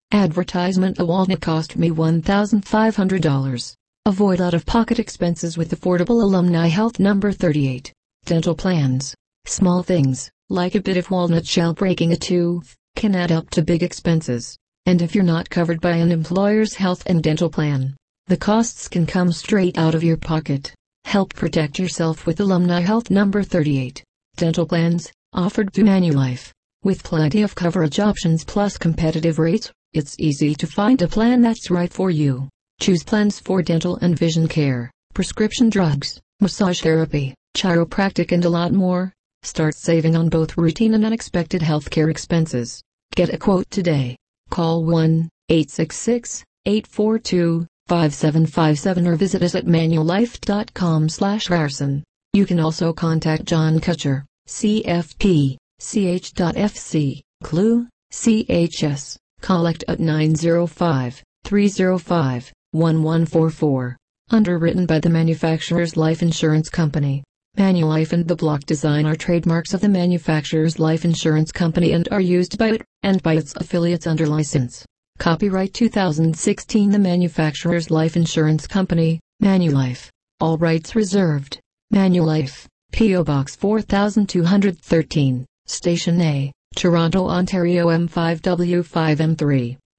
Advertisement: a walnut cost me $1,500. Avoid out-of-pocket expenses with affordable Alumni Health number 38. Dental plans. Small things, like a bit of walnut shell breaking a tooth, can add up to big expenses. And if you're not covered by an employer's health and dental plan, the costs can come straight out of your pocket. Help protect yourself with Alumni Health number 38. Dental plans, offered through Manulife. With plenty of coverage options plus competitive rates, it's easy to find a plan that's right for you. Choose plans for dental and vision care, prescription drugs, massage therapy, chiropractic and a lot more. Start saving on both routine and unexpected healthcare expenses. Get a quote today. Call 1-866-842-5757 or visit us at manulife.com/Ryerson. You can also contact John Kutcher, CFP, ch.fc, Clue, CHS. Collect at 905-305-1144. Underwritten by the Manufacturers Life Insurance Company. Manulife and the Block Design are trademarks of the Manufacturers Life Insurance Company and are used by it and by its affiliates under license. Copyright 2016 The Manufacturers Life Insurance Company, Manulife. All rights reserved. Manulife, P.O. Box 4213, Station A, Toronto, Ontario M5W5M3.